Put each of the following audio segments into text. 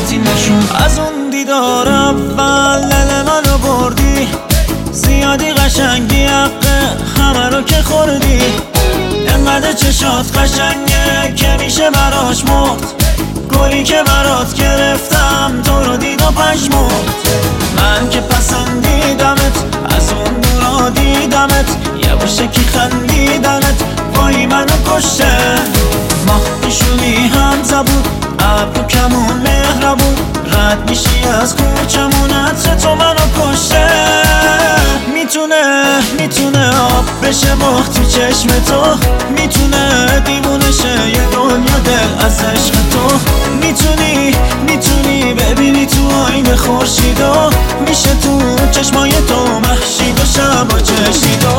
رفتی نشون. از اون دیدار اول دل منو بردی، زیادی قشنگی حقه همه رو که خوردی. انقدر چشات قشنگه که میشه براش مرد، گلی که برات گرفتم تو رو دید و پشمرد. من که پسندیدمت از اون دورا دیدمت، یه بوشکی خندیدنت وای منو کشته. ماه پیشونی هم زبون ابرو کمون مهربون، رد میشی از کوچمون عطر تو منو کشته. میتونه آب بشه ماه تو چشم تو، میتونه دیوونه شه یه دنیا دل از عشق تو. میتونی ببینی تو آینه خورشیدو، میشه تو چشمای تو مهشید و شبا چشیدو.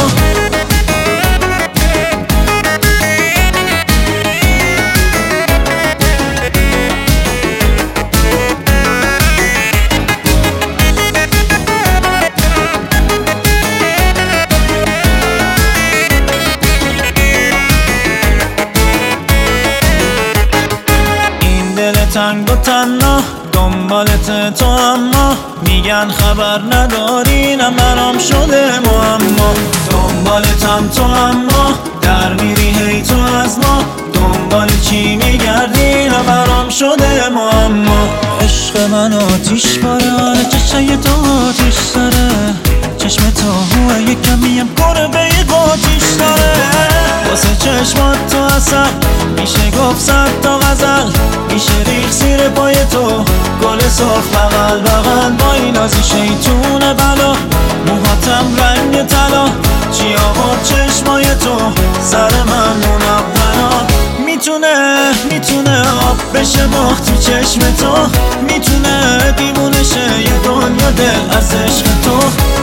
تنگ و تنها دنبالت تو، اما میگن خبر نداری نه برام شده معما. دنبالتم تو اما در میری هی تو از ما، دنبال چی میگردی نه برام شده معما. عشق من آتیش باره، چشای تو آتیش داره، چشم تو هوه یک کمیم گربه قاتیش داره. واسه چشمات تو اصل میشه گفت صد تا غزل، میشه ریخ زیر پای تو گل سرخ بغل بغل. با این نازی شیطون بلا، موهاتم رنگ طلا، چی آورد چشمای تو سر من منونا. میتونه آب بشه ماه تو چشم تو، میتونه دیوونه شه یه دنیا دل از عشق تو.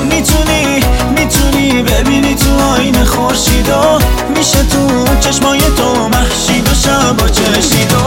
میتونی ببینی تو آینه خورشیدو، میشه تو چشمای تو مهشید و شبا چشیدو.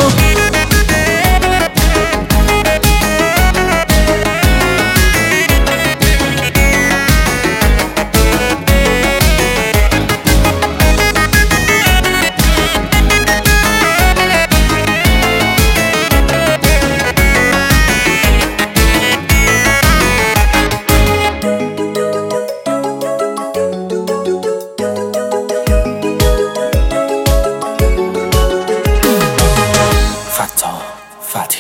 Fatih